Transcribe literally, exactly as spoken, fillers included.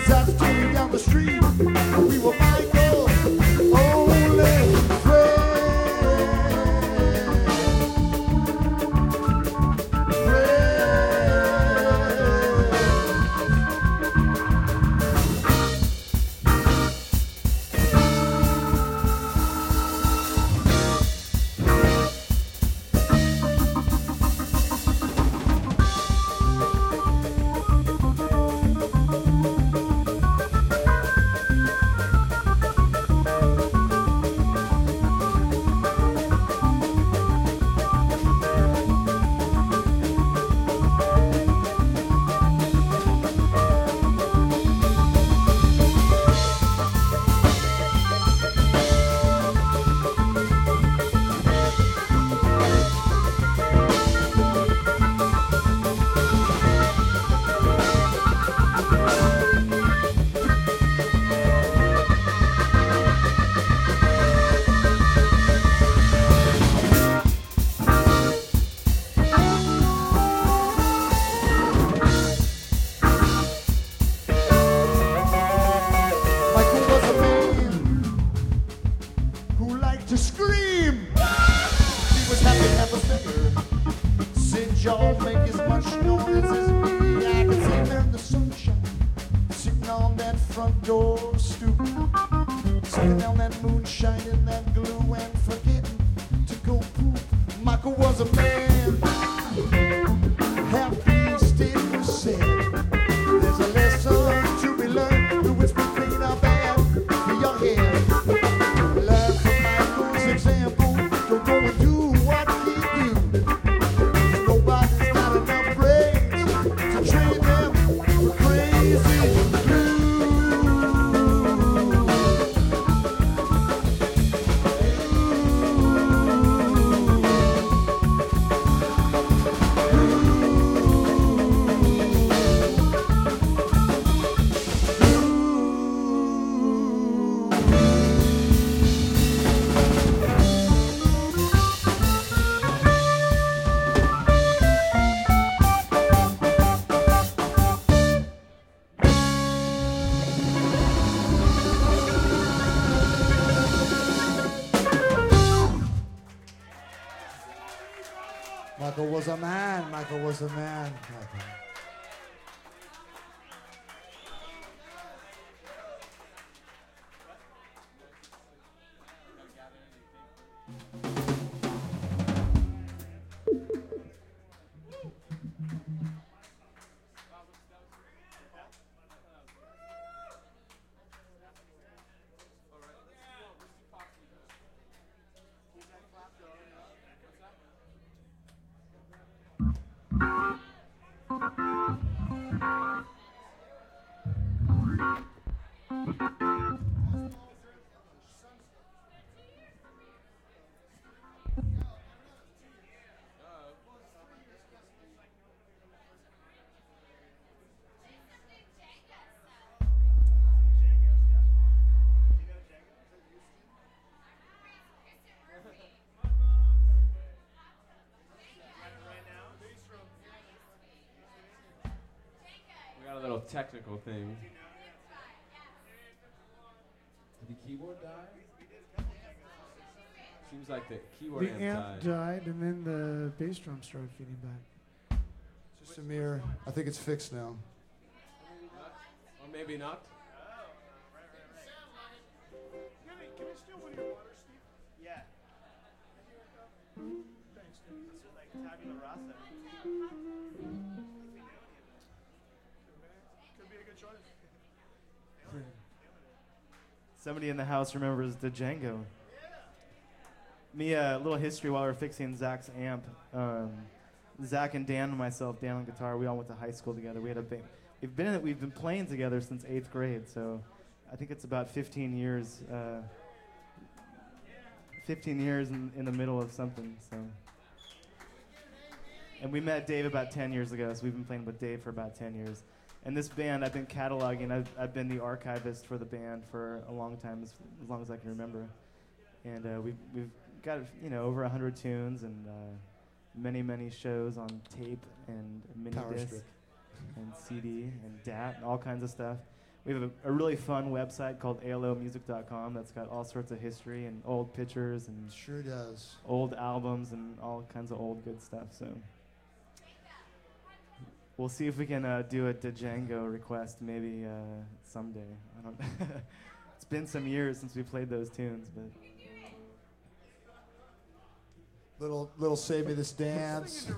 Zach's taking down the street. We were Michael's only friend. Michael was a man. Michael was a man. Michael. A little technical thing. Did the keyboard die? Seems like the keyboard The amp amp died. died, and then the bass drum started feeding back. Just a mirror. I think it's fixed now. Or maybe not. Can we steal one of your water, Steve? Yeah. Thanks, dude. This is like tabula rasa. Could be a good choice. Somebody in the house remembers the Django. Me, a uh, little history while we were fixing Zach's amp. Um, Zach and Dan and myself, Dan on guitar, we all went to high school together. We had a band. We've been in it, we've been playing together since eighth grade, so I think it's about fifteen years. Uh, fifteen years in, in the middle of something. So, and we met Dave about ten years ago, so we've been playing with Dave for about ten years. And this band, I've been cataloging. I've, I've been the archivist for the band for a long time, as, as long as I can remember. And uh, we've we've got you know over a hundred tunes and uh, many many shows on tape and mini Power disc strip. and C D and D A T and all kinds of stuff. We have a, a really fun website called A L O music dot com that's got all sorts of history and old pictures and Sure does. old albums and all kinds of old good stuff. So we'll see if we can uh, do a Django request maybe uh, someday. I don't. It's been some years since we played those tunes, but Little little Save Me This Dance.